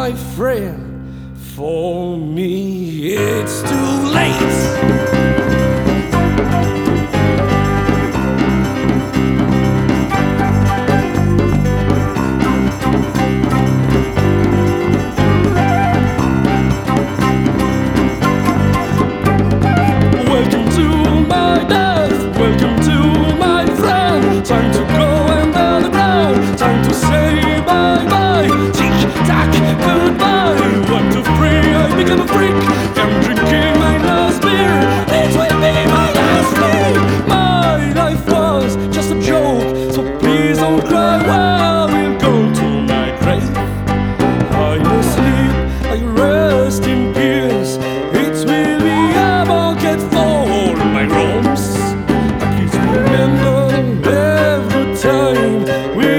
my friend, for me it's too late. Welcome to my death, welcome to my friend. Time to go under the ground, time to say bye-bye. Tick-tack, goodbye. 1, 2, 3, I become a freak. I'm drinking my last beer, this will be my last beer. My life was just a joke, so please don't cry while we'll go to my grave. I'm asleep, I rest in peace. It will be a bucket for my wrongs. Please remember every time we